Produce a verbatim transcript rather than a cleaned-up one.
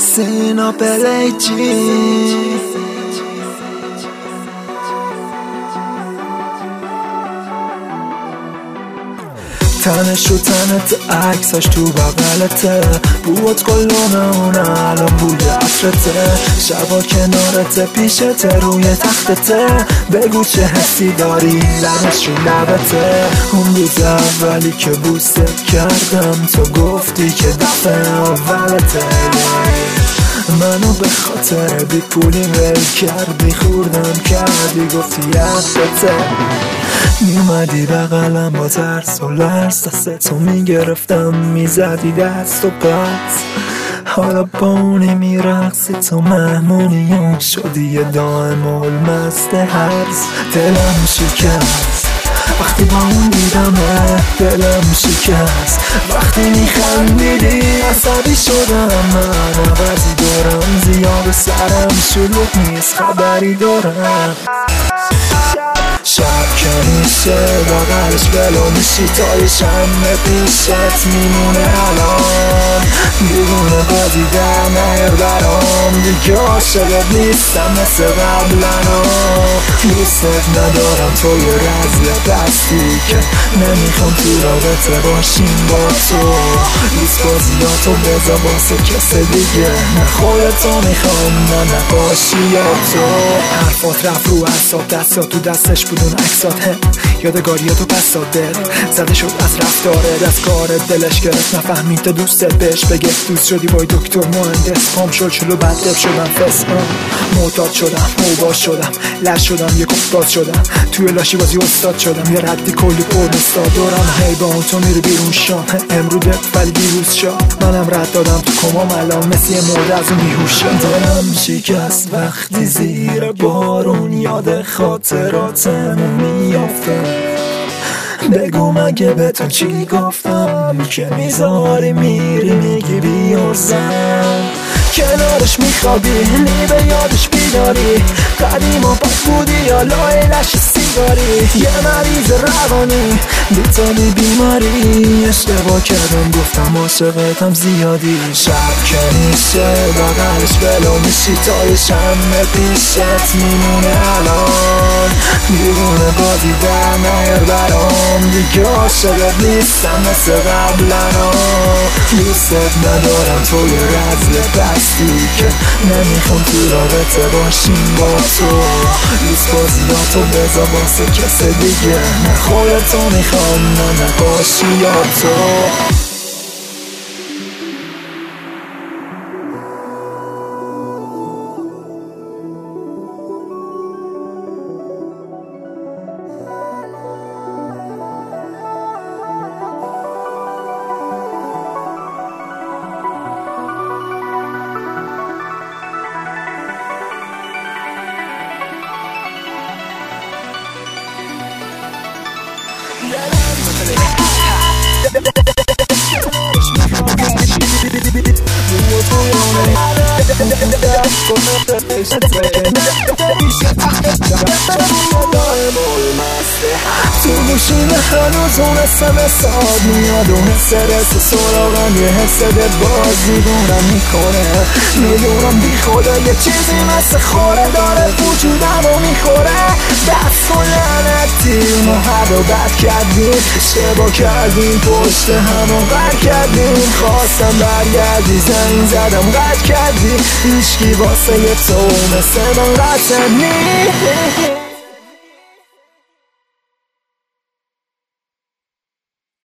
Sina Pelleggi. تنش و تنت عکسش تو بغلته، بوت قلونه اونه الان بوی عطرته، شبا کنارته پیشته روی تختته، بگو چه حسی داری لبش رو لبته. اون روز اولی که بوست کردم تو گفتی که دفعه اولته، منو به خاطر بی پولی ول کردی، خوردم کردی گفتی یادته. میومدی بغلم با ترس و لرز، دستتو میگرفتم میزدی دست و پس، حالا با اونی میرقصی تو مهمونی شدی یه دائم المست هرز. دلم شکست وقتی با اون دیدمه، دلم شکست وقتی میخندیدی. عصبی شدم من عوضی دارم، زیاد سرم شلوغ نیست خبری دارم. شب که میشه بغلش بلو میشی تا یه شمه پیشت میمونه الان، دیوونه بازی در نهر برام، دیگه عاشقت نیستم مثل قبلنا. دوستت ندارم تو یه رزل دستی که نمیخوام تو رابطه باشیم با تو. لیست بازیاتو بذار واسه کس دیگه، نه خودتو میخوام نه نباشی یا تو. حرفات رفت رو اعصاب، دستات تو دستش بود اون عکسات، یادگاریاتو پس داده زده شد از رفتاره، دستکارت دلش گرفت نفهمید تا دوستت بهش بگه. دوست شدی بای دکتر مهندس، پام شل شلو بدلب شدم فسم، معتاد شدم موباش شدم لش شدم یک افتاد شدم، توی لاشی بازی استاد شدم، یه ردی کلی پرنستا دارم. هی با اون تو میری بیرون شام امروده ولی دیروز شام، منم رد دادم تو کمام الان مثل یه مرده از اون بیهوشم. دلم شکست وقتی زیر بارون یاد خاطراتمون میافته، بگو مگه به تو چی گفتم که میذاری میری میگی بیارزم. کنارش میخوابی نیبه یادش بیداری، قدیما پاک بودی یا لایلش سیگاری، یه مریض روانی بیتالی بیماری. اشتباه کردم گفتم عاشقتم زیادی. شب که میشه بغلش بلو میشی تا یه شمه پیشت میمونه الان، دیوونه بازی در نهر برام، دیگه عاشقت نیستم مثل قبلنا. دوستت ندارم تو یه رزل دستی که نمیخوام تو رابطه باشیم با تو. لیست بازیاتو بذار واسه کس دیگه، نه خودتو میخوام نه نباشی یا تو. تو گوشیمه هنوز اون اسم ساد میاد، اون حس رس سراغم یه حس دل باز میدونم میکنه، میدونم بی خدا یه چیزی مثل خوره داره وجودمو میخوره. دست و لعنتی اونو هر رو بد کردیم، اشتباه کردیم پشت همو قرد کردیم، خواستم برگردی زنگ زدم قد کردی، هیچکی واسه یه تو مثل من قطع نیست.